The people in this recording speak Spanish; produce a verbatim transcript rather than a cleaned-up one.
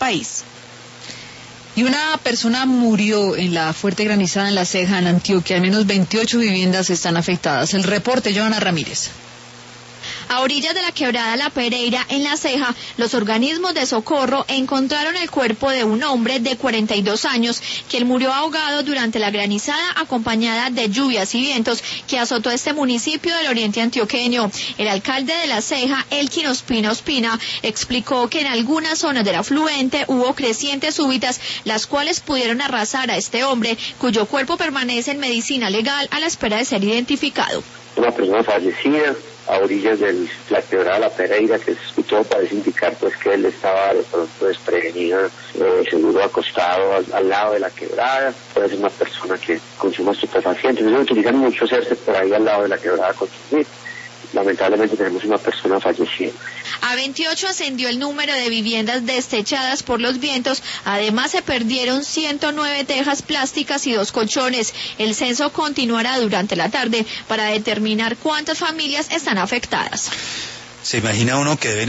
país. Y una persona murió en la fuerte granizada en La Ceja, en Antioquia. Al menos veintiocho viviendas están afectadas. El reporte, Joana Ramírez. A orillas de la quebrada La Pereira, en La Ceja, los organismos de socorro encontraron el cuerpo de un hombre de cuarenta y dos años, quien murió ahogado durante la granizada acompañada de lluvias y vientos que azotó este municipio del oriente antioqueño. El alcalde de La Ceja, Elkin Ospina Ospina, explicó que en algunas zonas del afluente hubo crecientes súbitas, las cuales pudieron arrasar a este hombre, cuyo cuerpo permanece en medicina legal a la espera de ser identificado. Una persona fallecida a orillas de la quebrada La Pereira, que todo parece indicar pues que él estaba de pronto desprevenido, eh, seguro acostado al, al lado de la quebrada. Puede ser una persona que consuma estupefacientes. Ellos utilizan mucho hacerse por ahí al lado de la quebrada a consumir. Lamentablemente tenemos una persona fallecida. A veintiocho ascendió el número de viviendas destechadas por los vientos. Además se perdieron ciento nueve tejas plásticas y dos colchones. El censo continuará durante la tarde para determinar cuántas familias están afectadas. Se imagina uno que deben